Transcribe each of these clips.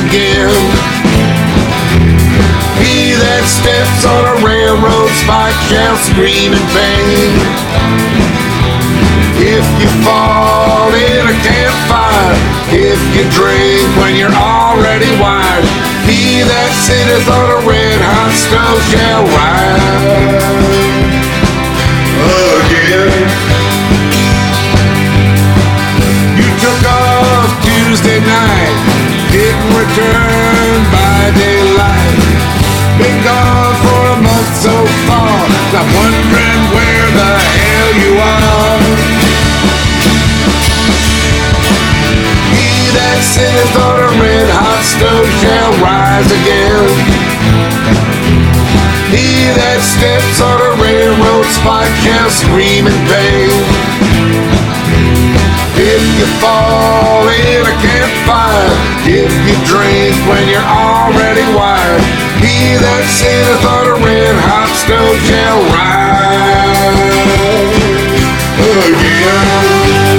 again. He that steps on a railroad spike shall scream in pain. If you fall in a campfire, if you drink when you're already wired, he that sitteth on a red hot stove shall rise again. You took off Tuesday night, didn't return by daylight. Been gone for a month so far, I'm wondering where the hell you are. He that sitteth on a red hot stove shall rise again. He that steps on a railroad spike shall scream in pain. If you fall in a campfire, if you drink when you're already wired, he that sitteth on a red hot stove shall rise again.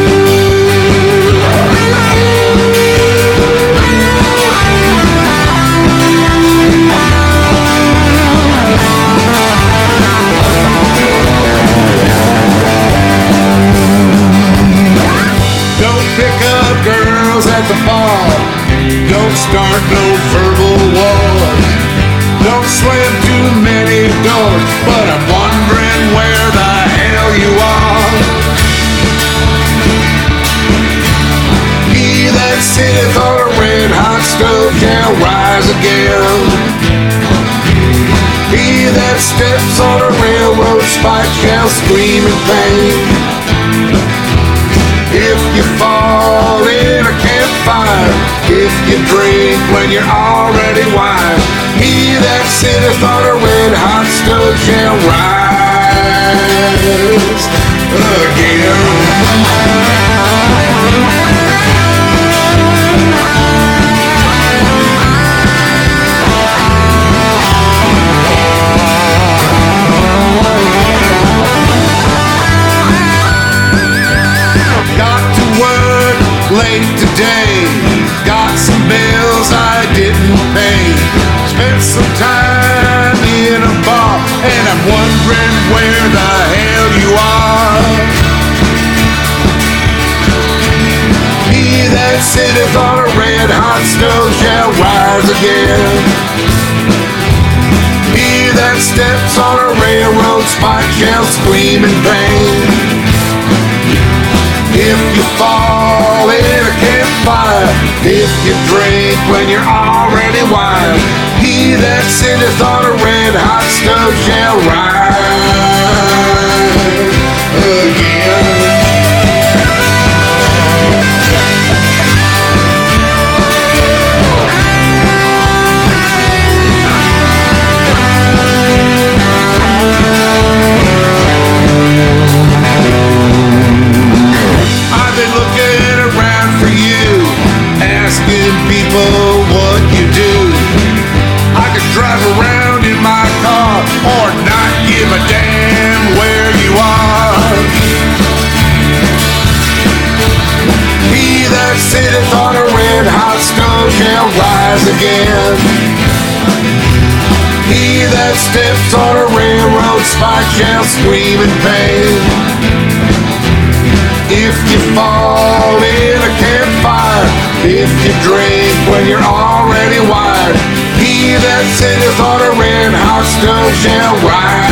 At the bar, don't start no verbal wars, don't slam too many doors, but I'm wondering where the hell you are. He that sitteth on a red hot stove shall rise again. He that steps on a railroad spike shall scream in pain. If you fall in a campfire, if you drink when you're already wired, he that sitteth on a red hot stove shall rise again. Late today, got some bills I didn't pay. Spent some time in a bar, and I'm wondering where the hell you are. He that sitteth on a red hot stove shall rise again. He that steps on a railroad spike shall scream in pain. If you fall in a campfire, if you drink when you're already wired, he that sitteth on a red hot stove shall rise again. People, what you do? I could drive around in my car or not give a damn where you are. He that sitteth on a red hot stove shall rise again. He that steps on a railroad spike shall scream in pain. If you fall in a campfire, if you drink when you're already wired, he that sitteth on a red hot stove shall rise